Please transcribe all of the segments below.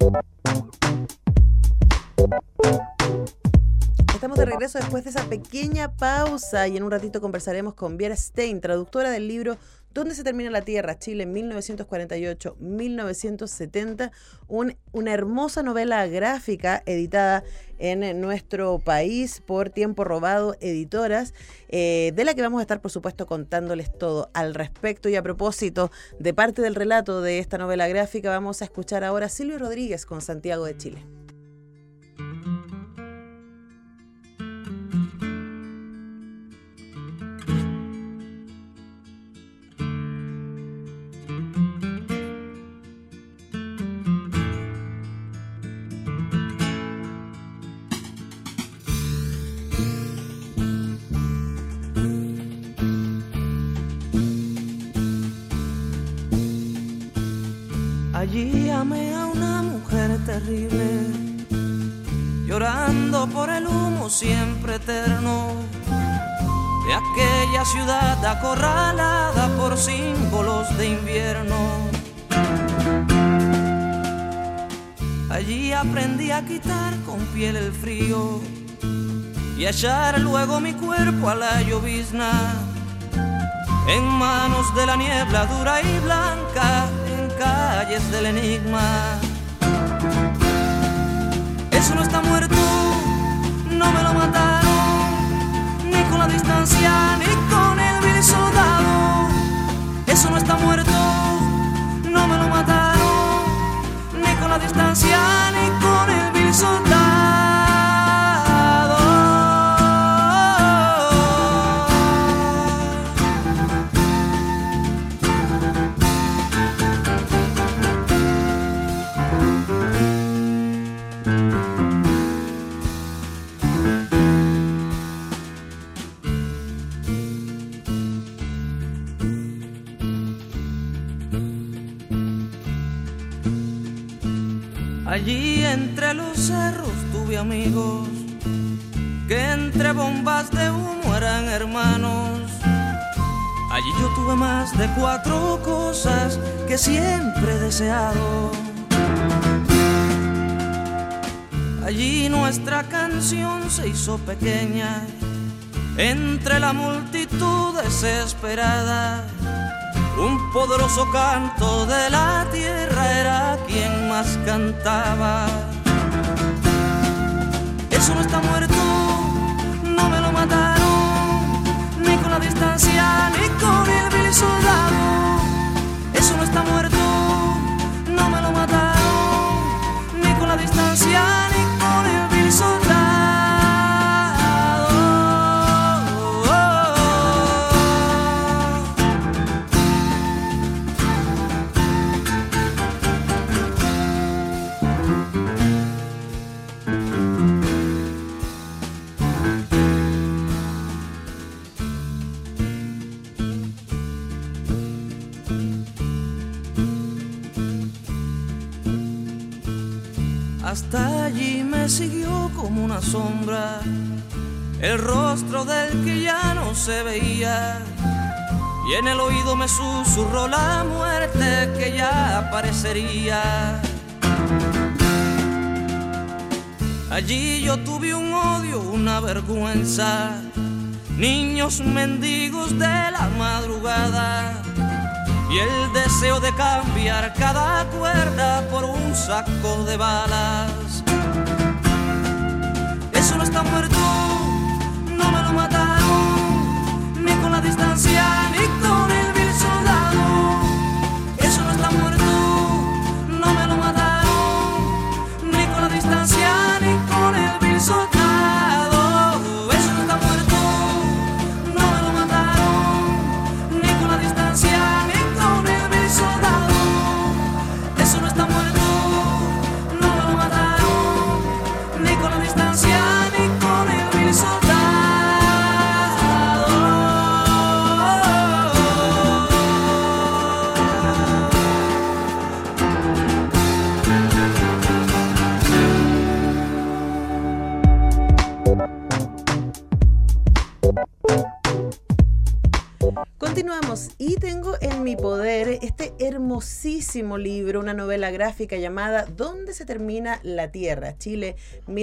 Estamos de regreso después de esa pequeña pausa y en un ratito conversaremos con Viera Stein, traductora del libro ¿Dónde se termina la Tierra? Chile 1948-1970, una hermosa novela gráfica editada en nuestro país por Tiempo Robado Editoras, de la que vamos a estar, por supuesto, contándoles todo al respecto. Y a propósito de parte del relato de esta novela gráfica, vamos a escuchar ahora a Silvio Rodríguez con Santiago de Chile. Allí amé a una mujer terrible, llorando por el humo siempre eterno de aquella ciudad acorralada por símbolos de invierno. Allí aprendí a quitar con piel el frío y a echar luego mi cuerpo a la llovizna, en manos de la niebla dura y blanca, calles del enigma. Eso no está muerto, no me lo mataron, ni con la distancia, ni con el vil soldado. Eso no está muerto, no me lo mataron, ni con la distancia, ni con el vil soldado. Allí entre los cerros tuve amigos que entre bombas de humo eran hermanos. Allí yo tuve más de 4 cosas que siempre he deseado. Allí nuestra canción se hizo pequeña entre la multitud desesperada. Un poderoso canto de la tierra era quien más cantaba. Eso no está muerto, no me lo mataron, ni con la distancia, ni con el vil soldado. Eso no está muerto, no me lo mataron, ni con la distancia, ni con el vil soldado. Hasta allí me siguió como una sombra el rostro del que ya no se veía, y en el oído me susurró la muerte que ya aparecería. Allí yo tuve un odio, una vergüenza, niños mendigos de la madrugada, y el deseo de cambiar cada cuerda por un saco de balas. Eso no está muerto, no me lo mataron, ni con la distancia, ni con el vil soldado. Eso no está muerto, no me lo mataron, ni con la distancia, ni con el vil soldado. Eso no está muerto, no me lo mataron, ni con la distancia, ni con el vil soldado. Eso no está muerto, no me lo mataron, ni con la distancia, ni con el vil soldado. hermosísimo libro, una novela gráfica llamada ¿Dónde se termina la Tierra? Chile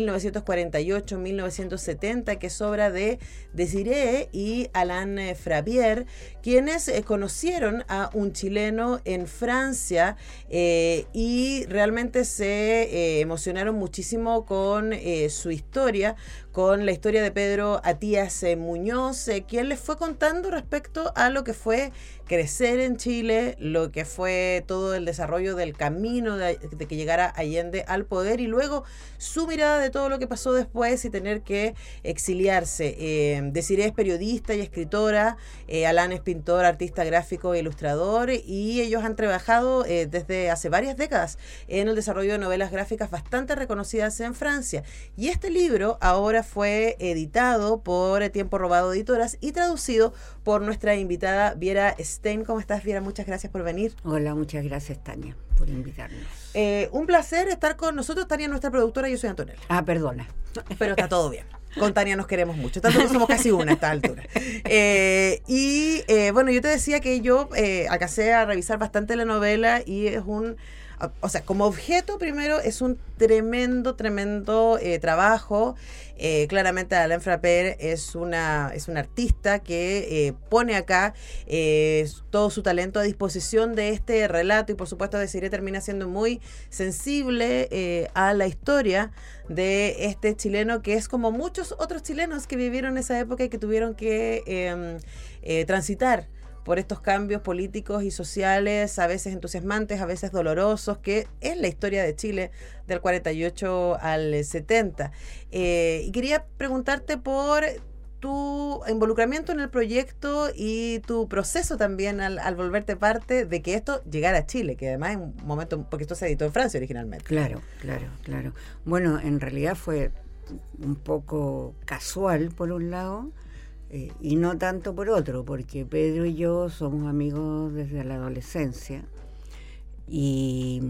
1948-1970, que es obra de Désiré y Alain Frappier, quienes conocieron a un chileno en Francia y realmente se emocionaron muchísimo con su historia, con la historia de Pedro Atías Muñoz, quien les fue contando respecto a lo que fue crecer en Chile, lo que fue todo el desarrollo del camino de que llegara Allende al poder y luego su mirada de todo lo que pasó después y tener que exiliarse. Désiré es periodista y escritora, Alain es pintor, artista gráfico e ilustrador, y ellos han trabajado desde hace varias décadas en el desarrollo de novelas gráficas bastante reconocidas en Francia. Y este libro ahora fue editado por Tiempo Robado Editoras y traducido por nuestra invitada Viera Stein. ¿Cómo estás, Viera? Muchas gracias por venir. Hola, muchas gracias, Tania, por invitarnos. Un placer estar con nosotros. Tania es nuestra productora, yo soy Antonella. Ah, perdona. Pero está todo bien. Con Tania nos queremos mucho, tanto que somos casi una a esta altura. Bueno, yo te decía que yo alcancé a revisar bastante la novela y es o sea, como objeto, primero, es un tremendo trabajo. Claramente Alain Frappier es un artista que pone acá todo su talento a disposición de este relato y por supuesto Désiré termina siendo muy sensible a la historia de este chileno que es como muchos otros chilenos que vivieron esa época y que tuvieron que transitar por estos cambios políticos y sociales, a veces entusiasmantes, a veces dolorosos, que es la historia de Chile del 48 al 70. Y quería preguntarte por tu involucramiento en el proyecto y tu proceso también al volverte parte de que esto llegara a Chile, que además en un momento, porque esto se editó en Francia originalmente. Claro. Bueno, en realidad fue un poco casual por un lado, y no tanto por otro, porque Pedro y yo somos amigos desde la adolescencia y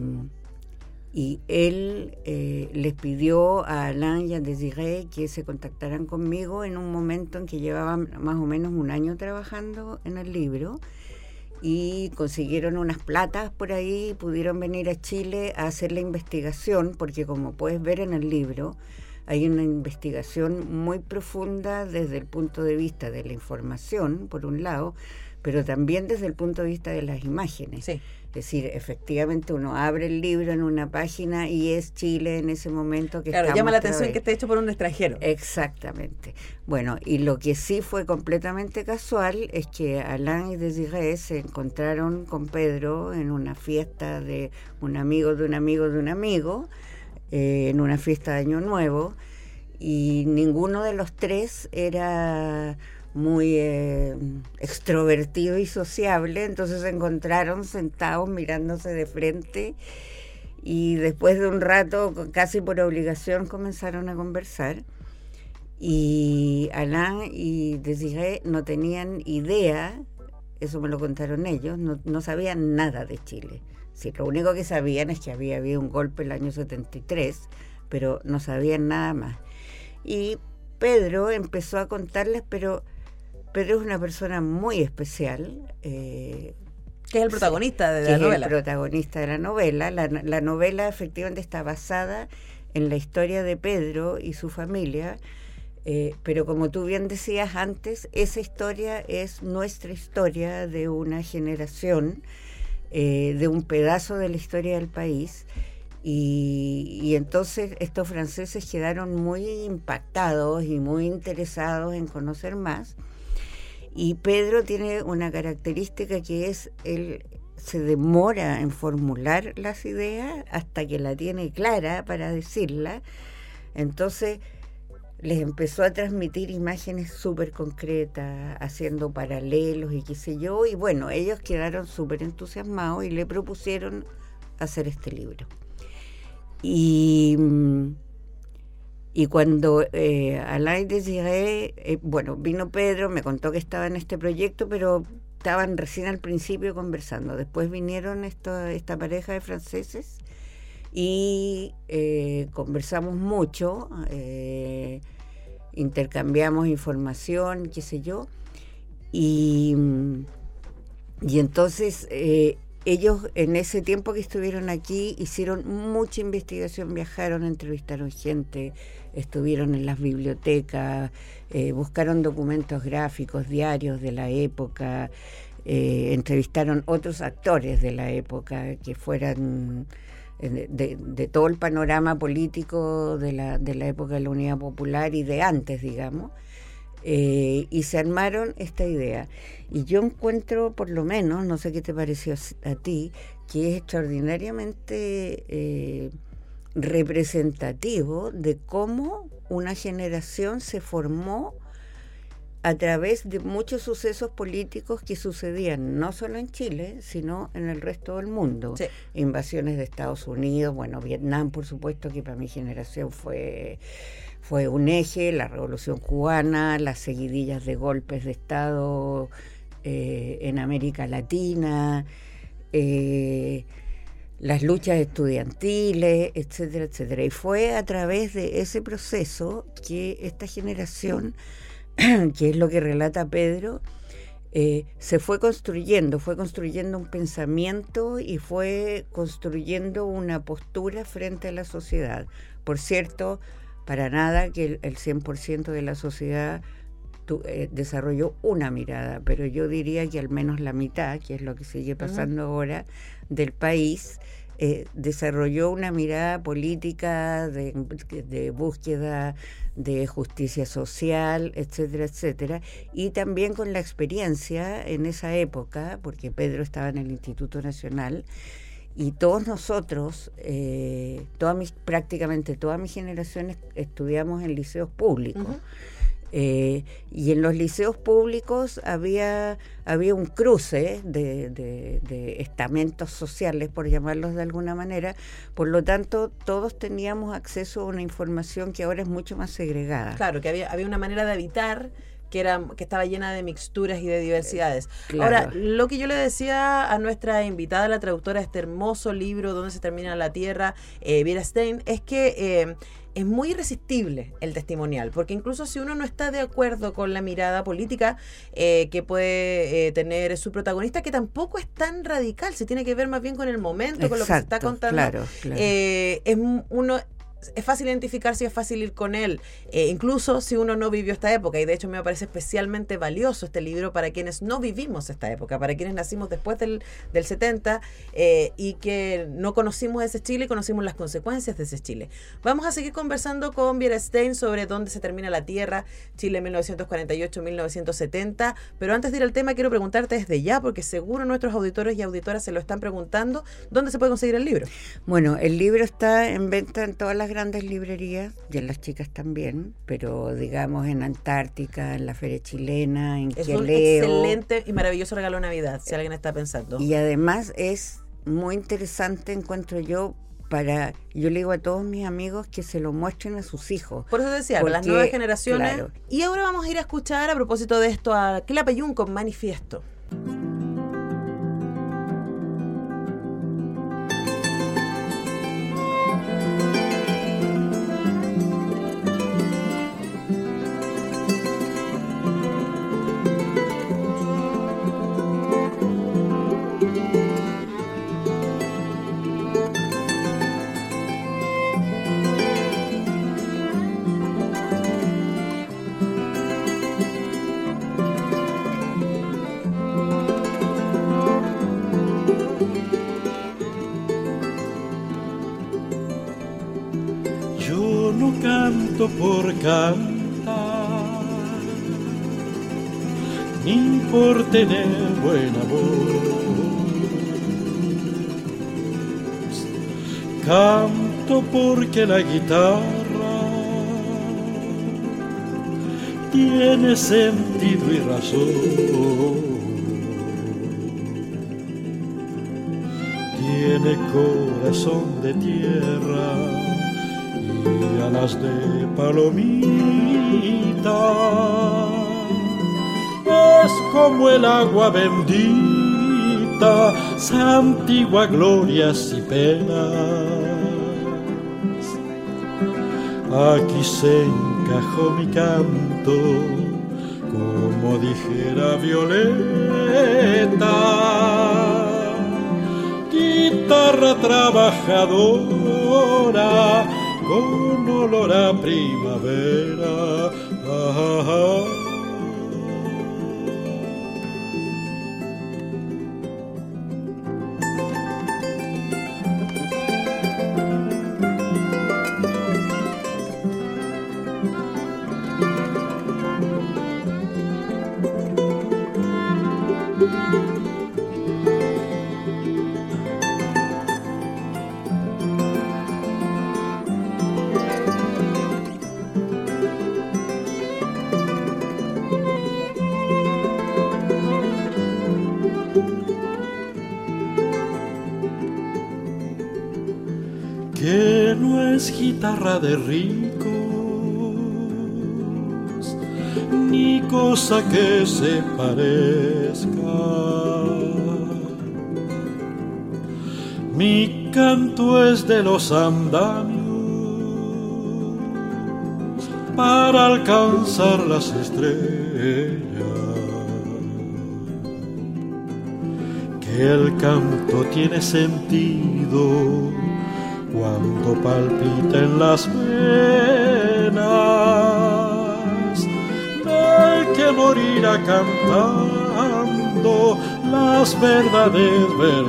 él les pidió a Alain y a Désiré que se contactaran conmigo en un momento en que llevaban más o menos un año trabajando en el libro y consiguieron unas platas por ahí y pudieron venir a Chile a hacer la investigación, porque como puedes ver en el libro hay una investigación muy profunda desde el punto de vista de la información, por un lado, pero también desde el punto de vista de las imágenes. Sí. Es decir, efectivamente uno abre el libro en una página y es Chile en ese momento que claro, llama la atención que esté hecho por un extranjero. Exactamente. Bueno, y lo que sí fue completamente casual es que Alain y Désiré se encontraron con Pedro en una fiesta de un amigo de un amigo de un amigo, en una fiesta de Año Nuevo, y ninguno de los tres era muy extrovertido y sociable, entonces se encontraron sentados mirándose de frente y después de un rato, casi por obligación, comenzaron a conversar. Y Alain y Désiré no tenían idea, eso me lo contaron ellos, no sabían nada de Chile. Sí, lo único que sabían es que había habido un golpe el año 73, pero no sabían nada más. Y Pedro empezó a contarles, pero Pedro es una persona muy especial. Que es el protagonista de la novela. El protagonista de la novela. La novela efectivamente está basada en la historia de Pedro y su familia, pero como tú bien decías antes, esa historia es nuestra historia de una generación, de un pedazo de la historia del país, y entonces estos franceses quedaron muy impactados y muy interesados en conocer más. Y Pedro tiene una característica que es, él se demora en formular las ideas hasta que la tiene clara para decirla. Entonces les empezó a transmitir imágenes súper concretas, haciendo paralelos y qué sé yo, y bueno, ellos quedaron súper entusiasmados y le propusieron hacer este libro. Y cuando Alain Désiré, bueno, vino Pedro, me contó que estaba en este proyecto, pero estaban recién al principio conversando. Después vinieron esta pareja de franceses y conversamos mucho, intercambiamos información, qué sé yo, y entonces ellos en ese tiempo que estuvieron aquí hicieron mucha investigación, viajaron, entrevistaron gente, estuvieron en las bibliotecas, buscaron documentos gráficos, diarios de la época, entrevistaron otros actores de la época que fueran de todo el panorama político de la época de la Unidad Popular y de antes, digamos. Y se armaron esta idea. Y yo encuentro, por lo menos, no sé qué te pareció a ti, que es extraordinariamente representativo de cómo una generación se formó a través de muchos sucesos políticos que sucedían no solo en Chile, sino en el resto del mundo. Sí. Invasiones de Estados Unidos, bueno, Vietnam, por supuesto, que para mi generación fue un eje, la Revolución Cubana, las seguidillas de golpes de Estado en América Latina, las luchas estudiantiles, etcétera, etcétera. Y fue a través de ese proceso que esta generación, que es lo que relata Pedro, se fue construyendo un pensamiento y fue construyendo una postura frente a la sociedad. Por cierto, para nada que el 100% de la sociedad desarrolló una mirada, pero yo diría que al menos la mitad, que es lo que sigue pasando ahora, del país, desarrolló una mirada política de búsqueda de justicia social, etcétera, etcétera, y también con la experiencia en esa época, porque Pedro estaba en el Instituto Nacional, y todos nosotros, prácticamente todas mis generaciones, estudiamos en liceos públicos. Uh-huh. Y en los liceos públicos había un cruce de estamentos sociales, por llamarlos de alguna manera. Por lo tanto, todos teníamos acceso a una información que ahora es mucho más segregada. Claro, que había una manera de habitar que estaba llena de mixturas y de diversidades. Claro. Ahora, lo que yo le decía a nuestra invitada, la traductora de este hermoso libro, Donde se termina la tierra, Vera Stein, es que es muy irresistible el testimonial, porque incluso si uno no está de acuerdo con la mirada política que puede tener su protagonista, que tampoco es tan radical, se tiene que ver más bien con el momento, con lo que se está contando. Claro. Es fácil identificarse y es fácil ir con él, incluso si uno no vivió esta época, y de hecho me parece especialmente valioso este libro para quienes no vivimos esta época, para quienes nacimos después del 70 y que no conocimos ese Chile y conocimos las consecuencias de ese Chile. Vamos a seguir conversando con Vera Stein sobre Dónde se termina la tierra, Chile 1948-1970, pero antes de ir al tema quiero preguntarte desde ya, porque seguro nuestros auditores y auditoras se lo están preguntando, ¿dónde se puede conseguir el libro? Bueno, el libro está en venta en todas las grandes librerías y en las chicas también, pero digamos en Antártica, en la Feria Chilena, en Quialeo. Es un excelente y maravilloso regalo de Navidad, si alguien está pensando. Y además es muy interesante, encuentro yo le digo a todos mis amigos que se lo muestren a sus hijos. Por eso decía, las nuevas generaciones. Claro. Y ahora vamos a ir a escuchar, a propósito de esto, a Quilapayún con Manifiesto. Por cantar, ni por tener buena voz. Canto porque la guitarra tiene sentido y razón, tiene corazón de tierra y alas de palomita. Es como el agua bendita, santigua glorias y penas. Aquí se encajó mi canto, como dijera Violeta. guitarra trabajadora con olor a primavera. Que no es guitarra de ricos, ni cosa que se parezca. Mi canto es de los andamios para alcanzar las estrellas. Que el canto tiene sentido cuando palpita en las venas. No hay que morir cantando las verdades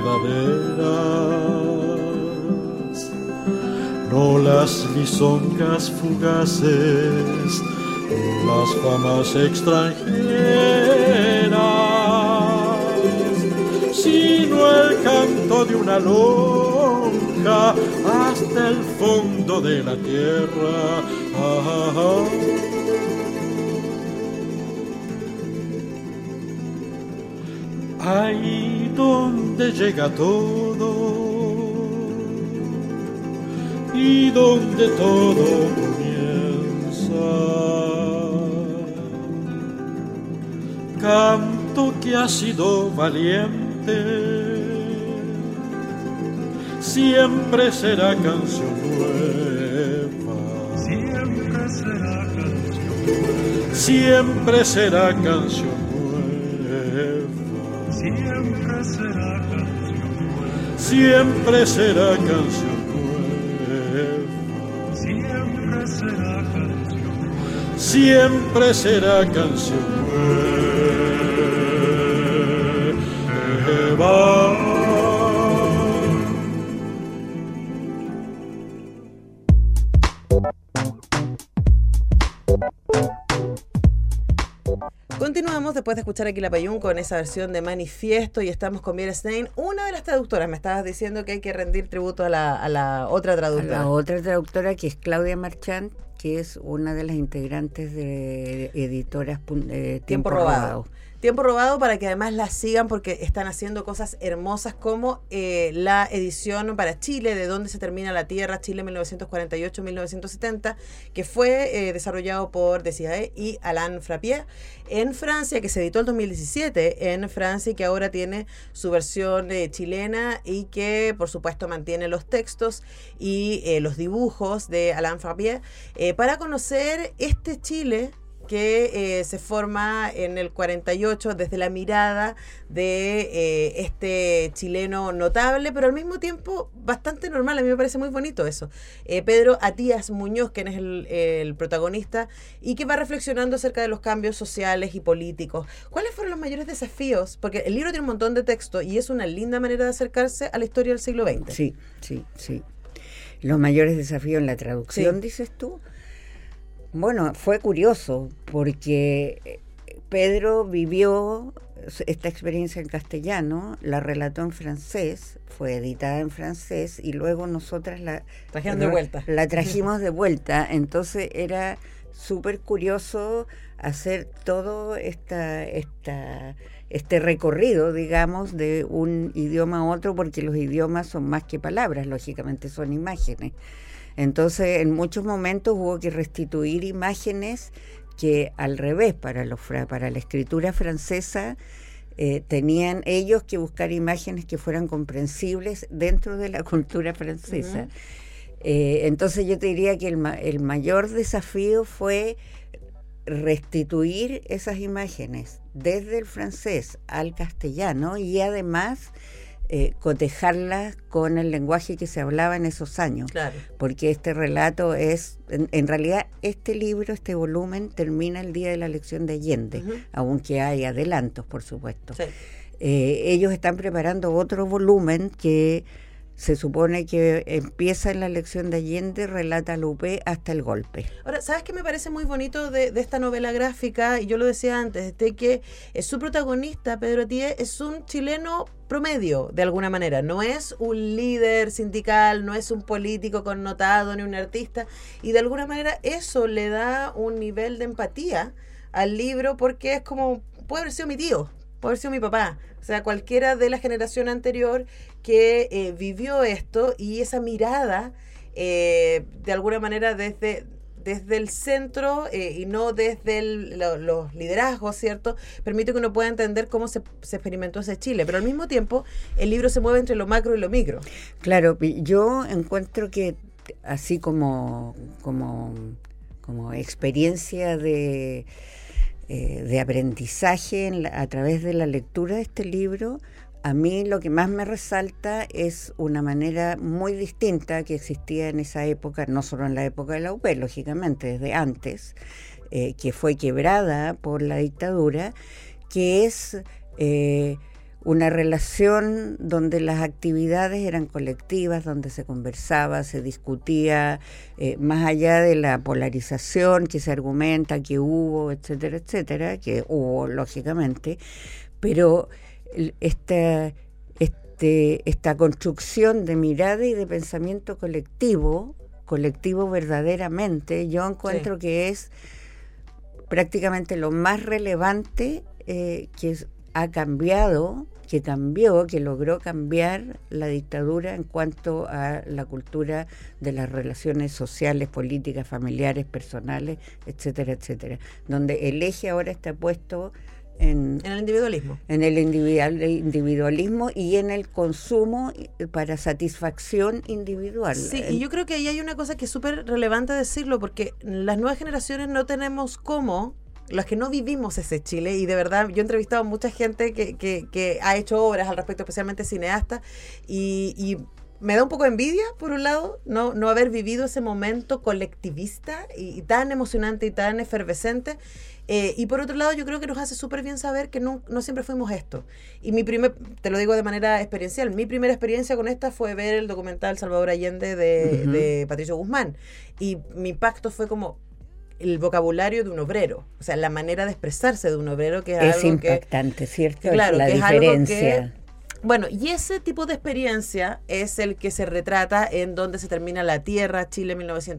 verdaderas, no las lisonjas fugaces, las famas extranjeras, sino el canto de una lonja hasta el fondo de la tierra. Ahí donde llega todo y donde todo comienza, canto que ha sido valiente, siempre será canción nueva, siempre será canción nueva, siempre será canción nueva, siempre será canción nueva, siempre será canción nueva, siempre será canción nueva, siempre será canción nueva. Continuamos después de escuchar a Quilapayún con esa versión de Manifiesto y estamos con Miera Stein, una de las traductoras. Me estabas diciendo que hay que rendir tributo a la otra traductora. A la otra traductora, que es Claudia Marchand, que es una de las integrantes de editoras Tiempo Robado. Tiempo Robado, para que además la sigan porque están haciendo cosas hermosas como la edición para Chile, de Dónde se termina la tierra, Chile 1948-1970, que fue desarrollado por Desiae y Alain Frappier en Francia, que se editó el 2017 en Francia y que ahora tiene su versión chilena y que por supuesto mantiene los textos y los dibujos de Alain Frappier para conocer este Chile que se forma en el 48 desde la mirada de este chileno notable, pero al mismo tiempo bastante normal. A mí me parece muy bonito eso. Pedro Atías Muñoz, quien es el protagonista y que va reflexionando acerca de los cambios sociales y políticos. ¿Cuáles fueron los mayores desafíos? Porque el libro tiene un montón de texto y es una linda manera de acercarse a la historia del siglo XX. Sí. Los mayores desafíos en la traducción, sí. Dices tú. Bueno, fue curioso porque Pedro vivió esta experiencia en castellano, la relató en francés, fue editada en francés y luego nosotras la trajimos de vuelta. Entonces era súper curioso hacer todo este recorrido, digamos, de un idioma a otro, porque los idiomas son más que palabras, lógicamente son imágenes. Entonces, en muchos momentos hubo que restituir imágenes que, al revés, para la escritura francesa, tenían ellos que buscar imágenes que fueran comprensibles dentro de la cultura francesa. Entonces, yo te diría que el mayor desafío fue restituir esas imágenes desde el francés al castellano y además cotejarlas con el lenguaje que se hablaba en esos años. Claro. Porque este relato es, en realidad, este libro, este volumen, termina el día de la elección de Allende, aunque hay adelantos, por supuesto. Sí. Ellos están preparando otro volumen que se supone que empieza en la elección de Allende, relata la UP hasta el golpe. Ahora, ¿sabes qué me parece muy bonito de esta novela gráfica? Y yo lo decía antes, de que su protagonista, Pedro Atié, es un chileno promedio, de alguna manera. No es un líder sindical, no es un político connotado, ni un artista. Y de alguna manera eso le da un nivel de empatía al libro, porque es como, puede haber sido mi tío, puede haber sido mi papá. O sea, cualquiera de la generación anterior que vivió esto, y esa mirada, de alguna manera desde el centro y no desde los liderazgos, ¿cierto? Permite que uno pueda entender cómo se experimentó ese Chile. Pero al mismo tiempo, el libro se mueve entre lo macro y lo micro. Claro, yo encuentro que así como experiencia de aprendizaje a través de la lectura de este libro, a mí lo que más me resalta es una manera muy distinta que existía en esa época, no solo en la época de la UP, lógicamente, desde antes, que fue quebrada por la dictadura, que es una relación donde las actividades eran colectivas, donde se conversaba, se discutía, más allá de la polarización que se argumenta que hubo, etcétera, etcétera, que hubo lógicamente, pero esta construcción de mirada y de pensamiento colectivo verdaderamente, yo encuentro que es prácticamente lo más relevante que logró cambiar la dictadura en cuanto a la cultura de las relaciones sociales, políticas, familiares, personales, etcétera, etcétera, donde el eje ahora está puesto en el individualismo. En el individualismo y en el consumo para satisfacción individual. Sí, y yo creo que ahí hay una cosa que es súper relevante decirlo, porque las nuevas generaciones no tenemos cómo, las que no vivimos ese Chile, y de verdad yo he entrevistado a mucha gente que ha hecho obras al respecto, especialmente cineastas, y me da un poco de envidia, por un lado, no haber vivido ese momento colectivista y tan emocionante y tan efervescente. Y por otro lado, yo creo que nos hace súper bien saber que no siempre fuimos esto. Y te lo digo de manera experiencial, mi primera experiencia con esta fue ver el documental Salvador Allende de Patricio Guzmán. Y mi impacto fue como el vocabulario de un obrero, o sea, la manera de expresarse de un obrero, que es algo impactante, ¿cierto? Claro, la que diferencia. Es algo que, bueno, y ese tipo de experiencia es el que se retrata en Donde se termina la tierra, Chile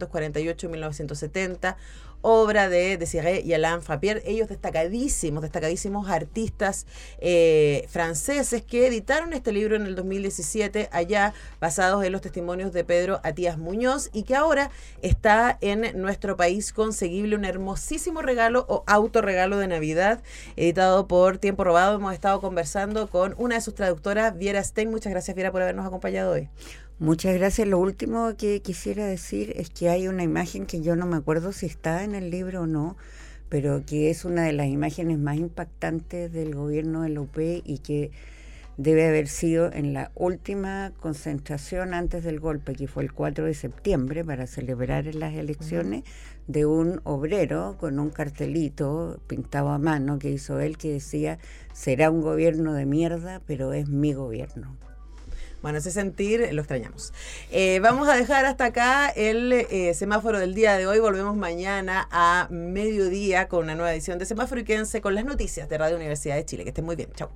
1948-1970, obra de Désiré y Alain Frappier, ellos destacadísimos artistas franceses que editaron este libro en el 2017, allá basados en los testimonios de Pedro Atías Muñoz, y que ahora está en nuestro país conseguible, un hermosísimo regalo o autorregalo de Navidad, editado por Tiempo Robado. Hemos estado conversando con una de sus traductoras, Viera Stein. Muchas gracias, Viera, por habernos acompañado hoy. Muchas gracias. Lo último que quisiera decir es que hay una imagen que yo no me acuerdo si está en el libro o no, pero que es una de las imágenes más impactantes del gobierno de la UP y que debe haber sido en la última concentración antes del golpe, que fue el 4 de septiembre, para celebrar las elecciones, de un obrero con un cartelito pintado a mano que hizo él, que decía: será un gobierno de mierda, pero es mi gobierno. Bueno, ese sentir lo extrañamos. Vamos a dejar hasta acá el semáforo del día de hoy. Volvemos mañana a mediodía con una nueva edición de Semáforo, y quédense con las noticias de Radio Universidad de Chile. Que estén muy bien. Chao.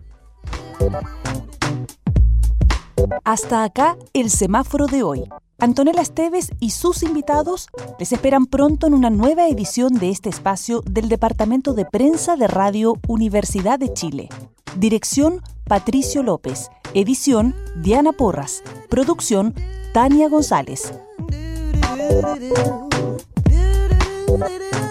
Hasta acá el semáforo de hoy. Antonella Esteves y sus invitados les esperan pronto en una nueva edición de este espacio del Departamento de Prensa de Radio Universidad de Chile. Dirección: Patricio López. Edición: Diana Porras. Producción: Tania González.